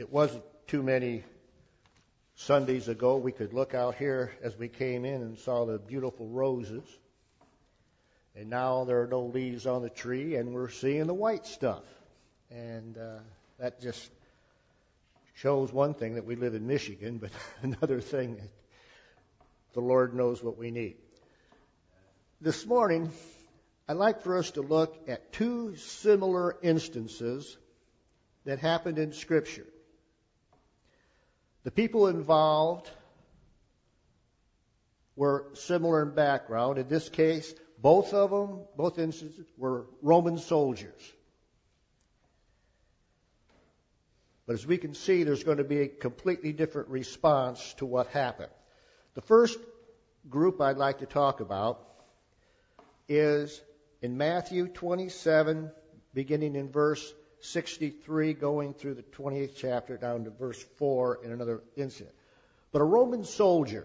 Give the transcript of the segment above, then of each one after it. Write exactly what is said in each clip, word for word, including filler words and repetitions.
It wasn't too many Sundays ago we could look out here as we came in and saw the beautiful roses. And now there are no leaves on the tree, and we're seeing the white stuff. And uh, that just shows one thing, that we live in Michigan, but another thing, that the Lord knows what we need. This morning, I'd like for us to look at two similar instances that happened in Scripture. The people involved were similar in background. In this case, both of them, both instances, were Roman soldiers. But as we can see, there's going to be a completely different response to what happened. The first group I'd like to talk about is in Matthew twenty-seven, beginning in verse sixty-three, going through the twentieth chapter down to verse four in another incident. But a Roman soldier,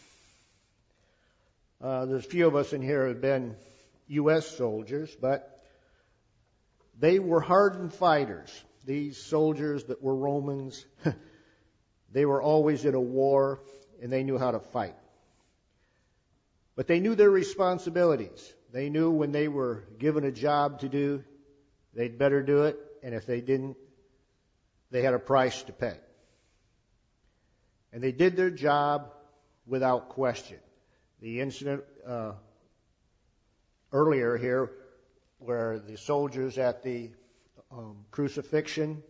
uh, there's a few of us in here who have been U S soldiers, but they were hardened fighters. These soldiers that were Romans, they were always in a war, and they knew how to fight. But they knew their responsibilities. They knew when they were given a job to do, they'd better do it, and if they didn't, they had a price to pay. And they did their job without question. The incident uh, earlier here, where the soldiers at the um, crucifixion,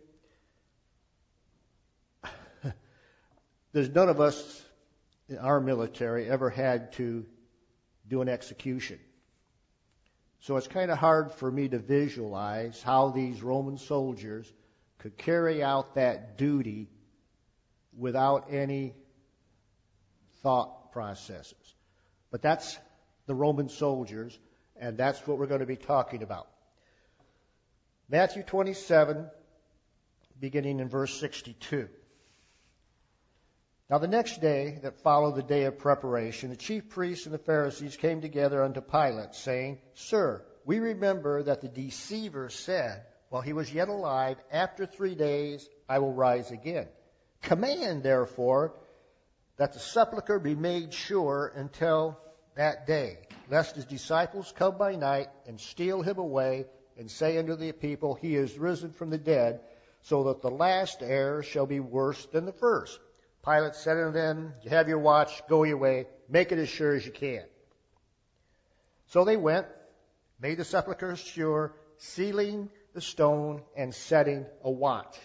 there's none of us in our military ever had to do an execution. So it's kind of hard for me to visualize how these Roman soldiers could carry out that duty without any thought processes. But that's the Roman soldiers, and that's what we're going to be talking about. Matthew twenty-seven, beginning in verse sixty-two. Now the next day that followed the day of preparation, the chief priests and the Pharisees came together unto Pilate, saying, Sir, we remember that the deceiver said, while he was yet alive, after three days I will rise again. Command, therefore, that the sepulchre be made sure until that day, lest his disciples come by night and steal him away, and say unto the people, He is risen from the dead, so that the last error shall be worse than the first. Pilate said unto them, You have your watch, go your way, make it as sure as you can. So they went, made the sepulchre sure, sealing the stone and setting a watch.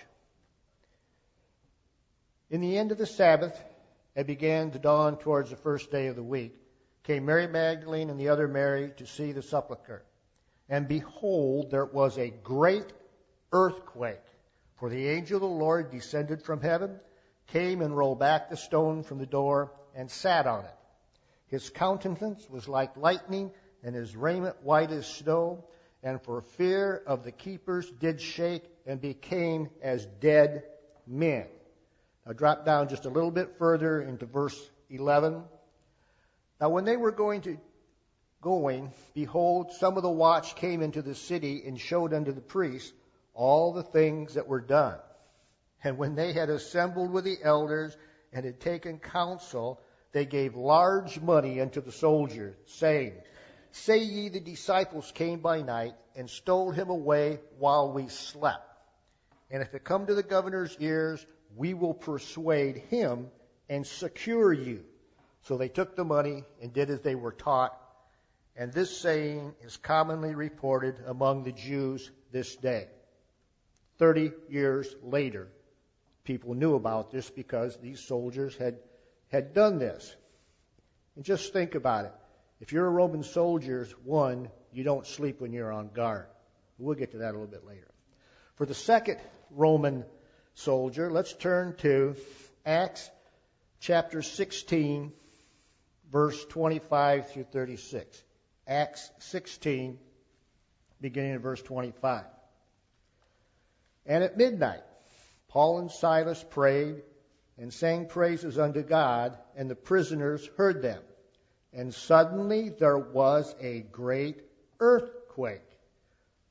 In the end of the Sabbath, it began to dawn towards the first day of the week, came Mary Magdalene and the other Mary to see the sepulchre. And behold, there was a great earthquake, for the angel of the Lord descended from heaven, came and rolled back the stone from the door, and sat on it. His countenance was like lightning, and his raiment white as snow, and for fear of the keepers did shake, and became as dead men. Now drop down just a little bit further into verse eleven. Now when they were going to going, behold, some of the watch came into the city and showed unto the priests all the things that were done. And when they had assembled with the elders and had taken counsel, they gave large money unto the soldiers, saying, Say ye the disciples came by night and stole him away while we slept. And if it come to the governor's ears, we will persuade him and secure you. So they took the money and did as they were taught. And this saying is commonly reported among the Jews this day. Thirty years later, people knew about this because these soldiers had, had done this. And just think about it. If you're a Roman soldier, one, you don't sleep when you're on guard. We'll get to that a little bit later. For the second Roman soldier, let's turn to Acts chapter sixteen, verse twenty-five through thirty-six. Acts sixteen, beginning in verse twenty-five. And at midnight, Paul and Silas prayed and sang praises unto God, and the prisoners heard them. And suddenly there was a great earthquake,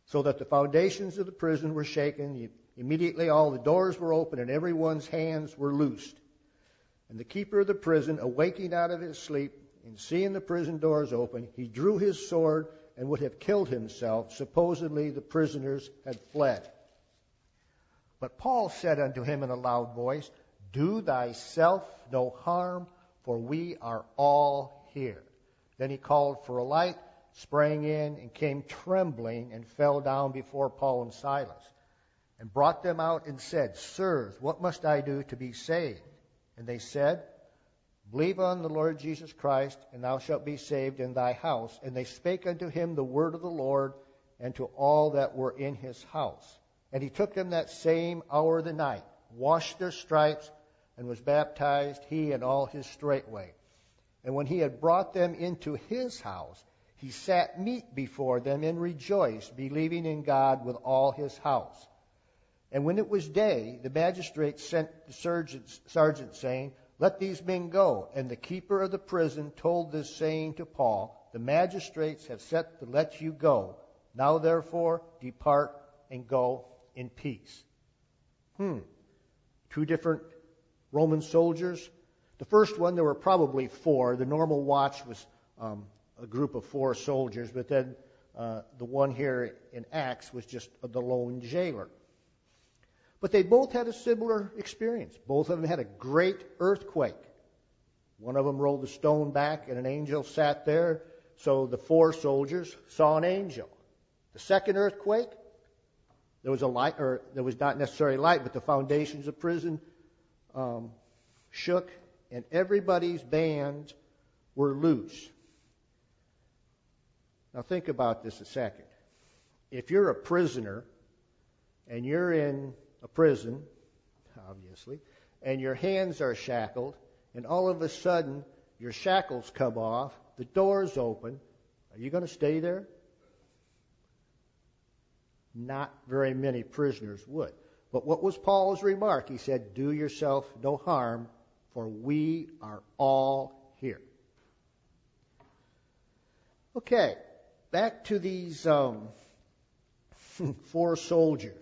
so that the foundations of the prison were shaken. Immediately all the doors were open and everyone's hands were loosed. And the keeper of the prison, awaking out of his sleep and seeing the prison doors open, he drew his sword and would have killed himself. Supposedly the prisoners had fled. But Paul said unto him in a loud voice, Do thyself no harm, for we are all here. Then he called for a light, sprang in, and came trembling, and fell down before Paul and Silas, and brought them out and said, Sirs, what must I do to be saved? And they said, Believe on the Lord Jesus Christ, and thou shalt be saved in thy house. And they spake unto him the word of the Lord, and to all that were in his house. And he took them that same hour of the night, washed their stripes, and was baptized, he and all his straightway. And when he had brought them into his house, he sat meat before them and rejoiced, believing in God with all his house. And when it was day, the magistrate sent the sergeant, sergeant saying, Let these men go. And the keeper of the prison told this saying to Paul, The magistrates have set to let you go. Now therefore depart and go in peace. Hmm. Two different Roman soldiers. The first one, there were probably four. The normal watch was um, a group of four soldiers, but then uh, the one here in Acts was just the lone jailer. But they both had a similar experience. Both of them had a great earthquake. One of them rolled the stone back, and an angel sat there. So the four soldiers saw an angel. The second earthquake, there was a light, or there was not necessarily light, but the foundations of prison um, shook, and everybody's bands were loose. Now think about this a second. If you're a prisoner and you're in a prison, obviously, and your hands are shackled, and all of a sudden your shackles come off, the doors open, are you going to stay there? Not very many prisoners would. But what was Paul's remark? He said, Do yourself no harm, for we are all here. Okay, back to these um, four soldiers.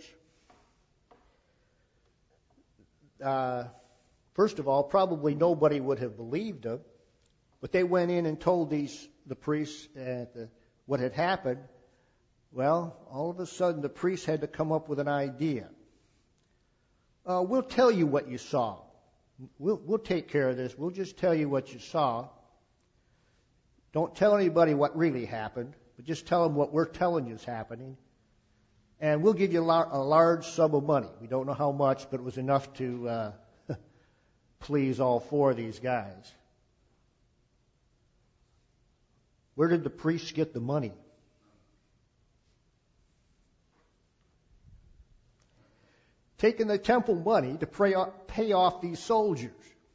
Uh, first of all, probably nobody would have believed them, but they went in and told these the priests uh, the, what had happened. Well, all of a sudden, the priests had to come up with an idea. Uh, we'll tell you what you saw. We'll, we'll take care of this. We'll just tell you what you saw. Don't tell anybody what really happened, but just tell them what we're telling you is happening. And we'll give you a, lar- a large sum of money. We don't know how much, but it was enough to uh, please all four of these guys. Where did the priests get the money? Taking the temple money to pay off, pay off these soldiers.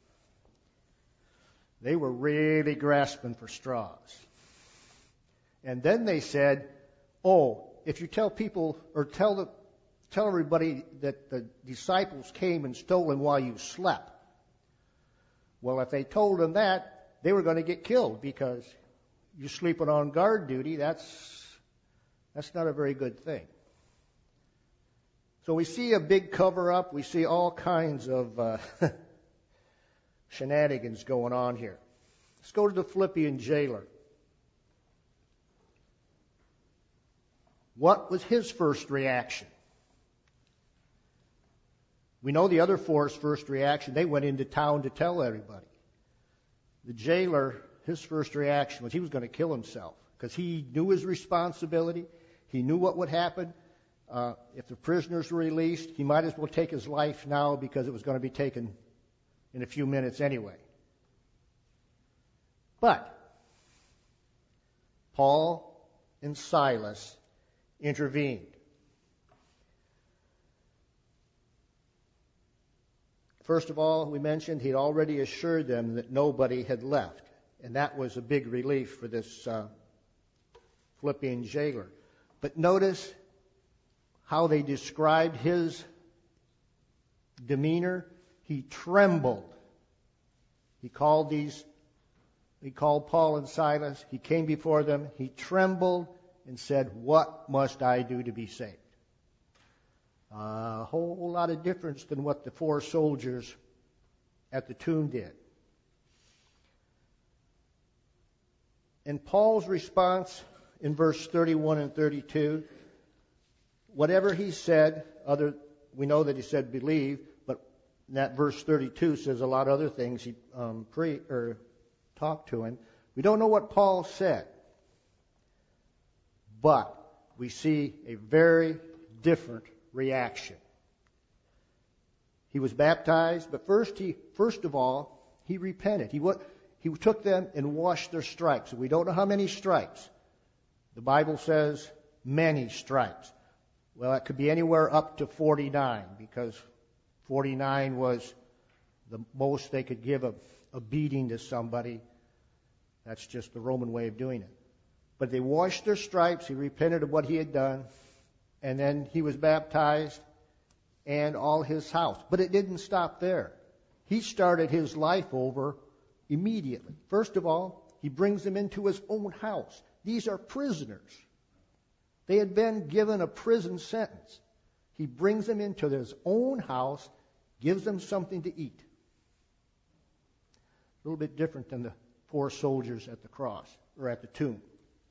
They were really grasping for straws. And then they said, oh, if you tell people, or tell the, tell everybody that the disciples came and stole them while you slept. Well, if they told them that, they were going to get killed, because you're sleeping on guard duty. That's, that's not a very good thing. So we see a big cover-up. We see all kinds of uh, shenanigans going on here. Let's go to the Philippian jailer. What was his first reaction? We know the other four's first reaction. They went into town to tell everybody. The jailer, his first reaction was he was going to kill himself, because he knew his responsibility. He knew what would happen. Uh, if the prisoners were released, he might as well take his life now, because it was going to be taken in a few minutes anyway. But Paul and Silas intervened. First of all, we mentioned he'd already assured them that nobody had left, and that was a big relief for this uh, Philippian jailer. But notice how they described his demeanor. He trembled. He called these, he called Paul and Silas. He came before them. He trembled and said, "What must I do to be saved?" A whole lot of difference than what the four soldiers at the tomb did. And Paul's response in verse thirty-one and thirty-two, whatever he said, other we know that he said believe, but that verse thirty-two says a lot of other things he um, pre or talked to him. We don't know what Paul said, but we see a very different reaction. He was baptized, but first he first of all he repented. He what he took them and washed their stripes. We don't know how many stripes. The Bible says many stripes. Well, it could be anywhere up to forty-nine, because forty-nine was the most they could give a, a beating to somebody. That's just the Roman way of doing it. But they washed their stripes. He repented of what he had done. And then he was baptized, and all his house. But it didn't stop there. He started his life over immediately. First of all, he brings them into his own house. These are prisoners. They had been given a prison sentence. He brings them into his own house, gives them something to eat. A little bit different than the four soldiers at the cross, or at the tomb.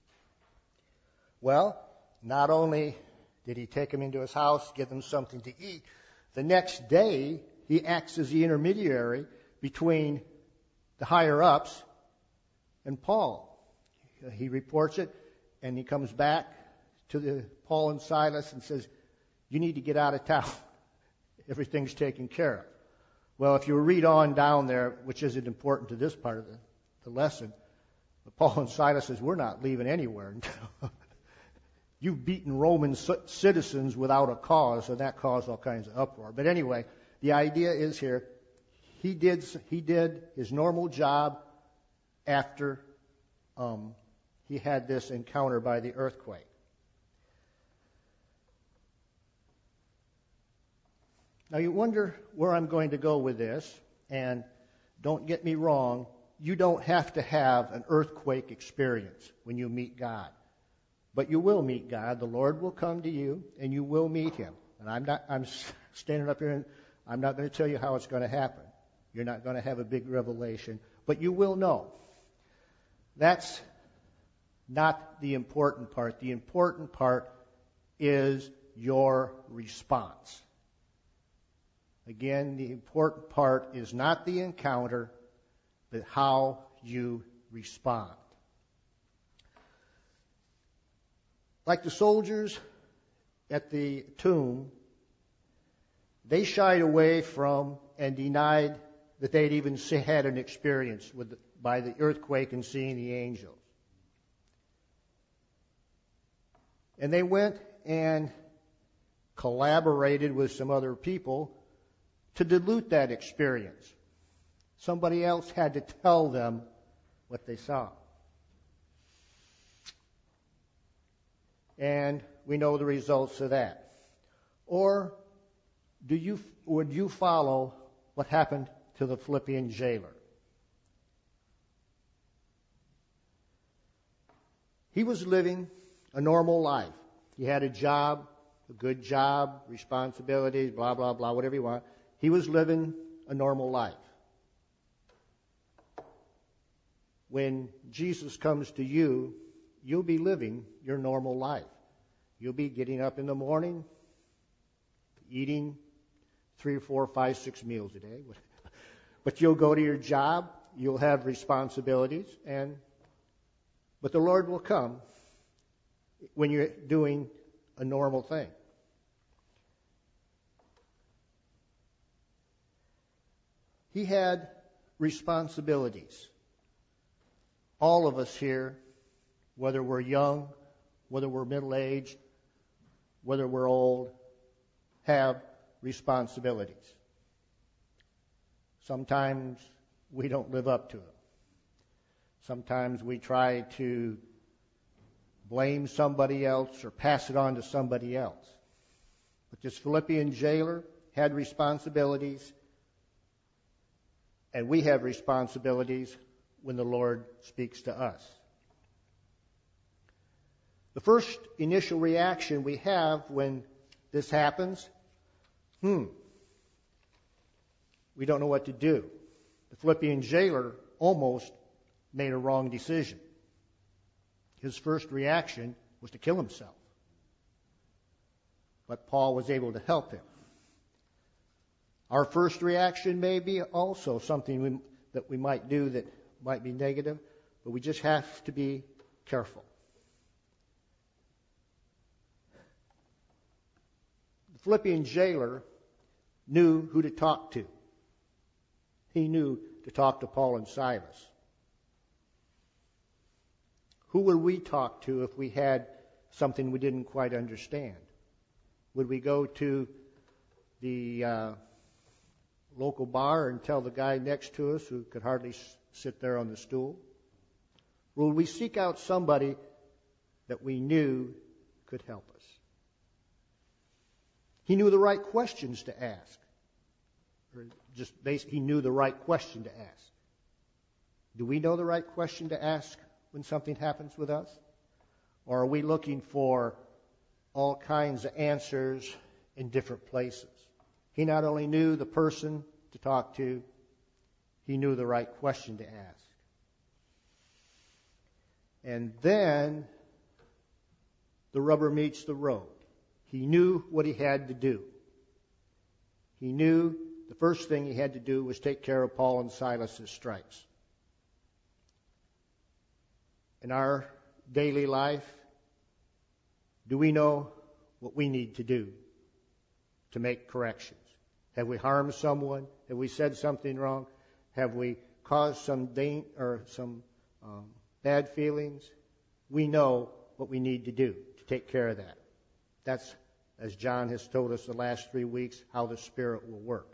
Well, not only did he take them into his house, give them something to eat, the next day he acts as the intermediary between the higher-ups and Paul. He reports it, and he comes back to the Paul and Silas and says, "You need to get out of town. Everything's taken care of." Well, if you read on down there, which isn't important to this part of the, the lesson, but Paul and Silas says, "We're not leaving anywhere until you've beaten Roman citizens without a cause," and that caused all kinds of uproar. But anyway, the idea is here, he did he did his normal job after um, he had this encounter by the earthquake. Now you wonder where I'm going to go with this, and don't get me wrong, you don't have to have an earthquake experience when you meet God. But you will meet God. The Lord will come to you, and you will meet Him. And I'm not. I'm standing up here, and I'm not going to tell you how it's going to happen. You're not going to have a big revelation, but you will know. That's not the important part. The important part is your response. Again, the important part is not the encounter, but how you respond. Like the soldiers at the tomb, they shied away from and denied that they'd even had an experience with the, by the earthquake and seeing the angels. And they went and collaborated with some other people to dilute that experience. Somebody else had to tell them what they saw. And we know the results of that. Or do you would you follow what happened to the Philippian jailer? He was living a normal life. He had a job, a good job, responsibilities, blah, blah, blah, whatever you want. He was living a normal life. When Jesus comes to you, you'll be living your normal life. You'll be getting up in the morning, eating three or four, five, six meals a day. But you'll go to your job, you'll have responsibilities, and but the Lord will come when you're doing a normal thing. He had responsibilities. All of us here, whether we're young, whether we're middle-aged, whether we're old, have responsibilities. Sometimes we don't live up to them. Sometimes we try to blame somebody else or pass it on to somebody else. But this Philippian jailer had responsibilities, and we have responsibilities when the Lord speaks to us. The first initial reaction we have when this happens, hmm, we don't know what to do. The Philippian jailer almost made a wrong decision. His first reaction was to kill himself. But Paul was able to help him. Our first reaction may be also something we, that we might do that might be negative, but we just have to be careful. The Philippian jailer knew who to talk to. He knew to talk to Paul and Silas. Who would we talk to if we had something we didn't quite understand? Would we go to the uh, local bar and tell the guy next to us who could hardly s- sit there on the stool? Or would we seek out somebody that we knew could help us? He knew the right questions to ask. Or just basically, he knew the right question to ask. Do we know the right question to ask when something happens with us? Or are we looking for all kinds of answers in different places? He not only knew the person to talk to, he knew the right question to ask. And then the rubber meets the road. He knew what he had to do. He knew the first thing he had to do was take care of Paul and Silas' stripes. In our daily life, do we know what we need to do to make corrections? Have we harmed someone? Have we said something wrong? Have we caused some danger or some um, bad feelings? We know what we need to do to take care of that. That's, as John has told us the last three weeks, how the Spirit will work.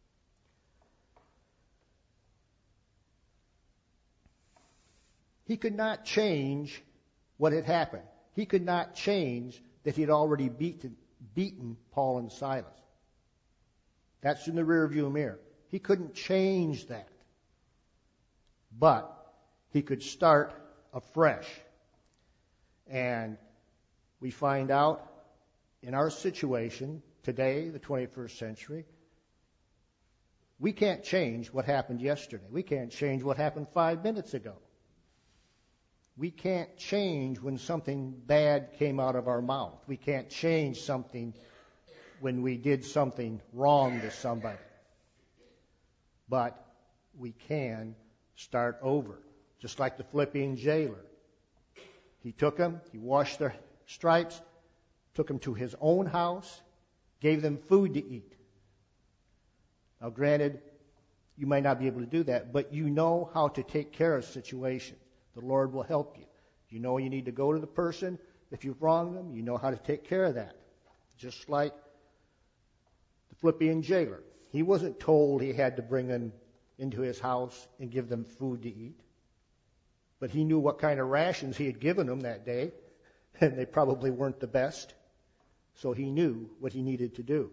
He could not change what had happened. He could not change that he had already beaten, beaten Paul and Silas. That's in the rearview mirror. He couldn't change that. But he could start afresh. And we find out in our situation today, the twenty-first century, we can't change what happened yesterday. We can't change what happened five minutes ago. We can't change when something bad came out of our mouth. We can't change something when we did something wrong to somebody. But we can start over, just like the Philippian jailer. He took them, he washed their stripes, took them to his own house, gave them food to eat. Now, granted, you might not be able to do that, but you know how to take care of situations. The Lord will help you. You know you need to go to the person. If you've wronged them, you know how to take care of that. Just like the Philippian jailer. He wasn't told he had to bring them into his house and give them food to eat. But he knew what kind of rations he had given them that day, and they probably weren't the best. So he knew what he needed to do.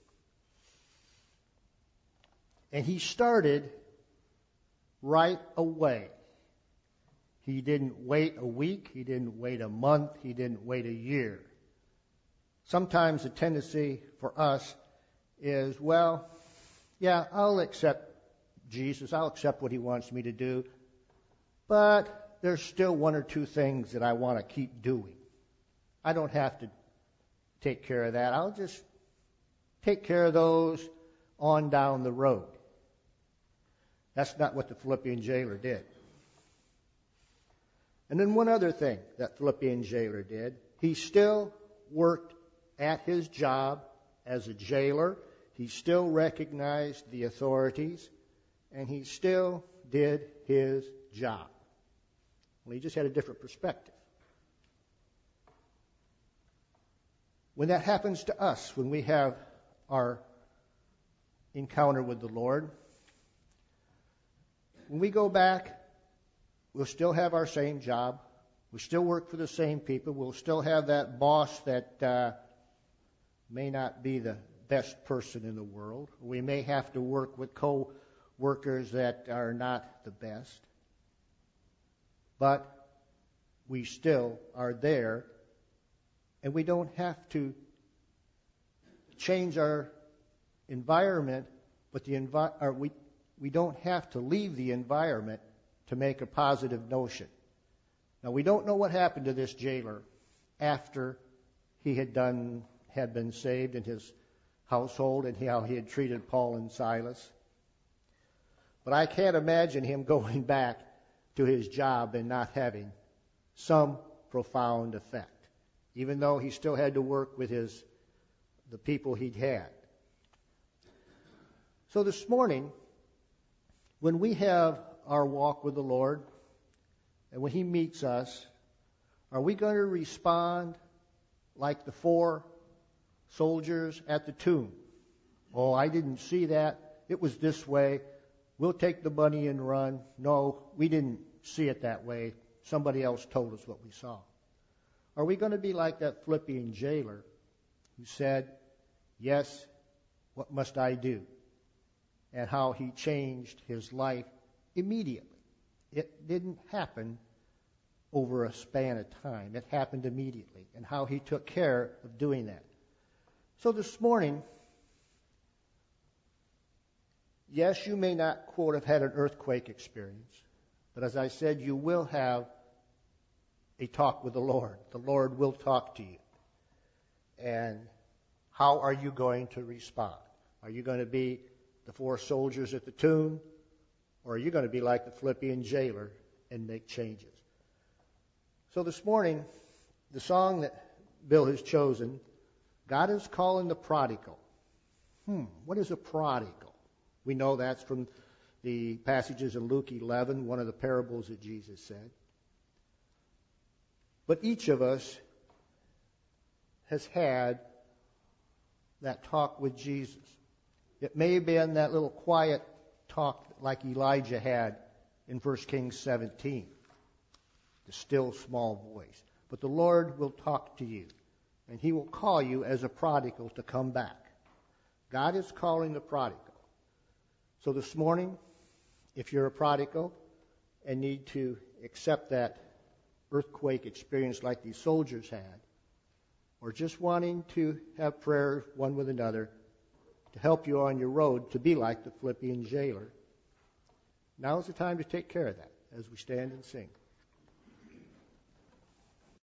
And he started right away. He didn't wait a week. He didn't wait a month. He didn't wait a year. Sometimes the tendency for us is, well, yeah, I'll accept Jesus. I'll accept what he wants me to do. But there's still one or two things that I want to keep doing. I don't have to take care of that. I'll just take care of those on down the road. That's not what the Philippian jailer did. And then one other thing that Philippian jailer did, he still worked at his job as a jailer. He still recognized the authorities, and he still did his job. Well, he just had a different perspective. When that happens to us, when we have our encounter with the Lord, when we go back, we'll still have our same job. We'll still work for the same people. We'll still have that boss that uh, may not be the best person in the world. We may have to work with co-workers that are not the best. But we still are there And we don't have to change our environment, but the envi- or we, we don't have to leave the environment to make a positive notion. Now, we don't know what happened to this jailer after he had done had been saved in his household and how he had treated Paul and Silas. But I can't imagine him going back to his job and not having some profound effect, even though he still had to work with his the people he'd had. So this morning, when we have our walk with the Lord, and when He meets us, are we going to respond like the four soldiers at the tomb? Oh, I didn't see that. It was this way. We'll take the money and run. No, we didn't see it that way. Somebody else told us what we saw. Are we going to be like that Philippian jailer who said, yes, what must I do? And how he changed his life immediately. It didn't happen over a span of time. It happened immediately. And how he took care of doing that. So this morning, yes, you may not, quote, have had an earthquake experience. But as I said, you will have a talk with the Lord. The Lord will talk to you. And how are you going to respond? Are you going to be the four soldiers at the tomb? Or are you going to be like the Philippian jailer and make changes? So this morning, the song that Bill has chosen, God is calling the prodigal. Hmm, what is a prodigal? We know that's from the passages in Luke eleven, one of the parables that Jesus said. But each of us has had that talk with Jesus. It may have been that little quiet talk like Elijah had in First Kings seventeen, the still small voice. But the Lord will talk to you, and He will call you as a prodigal to come back. God is calling the prodigal. So this morning, if you're a prodigal and need to accept that earthquake experience like these soldiers had, or just wanting to have prayer one with another to help you on your road to be like the Philippian jailer, now is the time to take care of that as we stand and sing.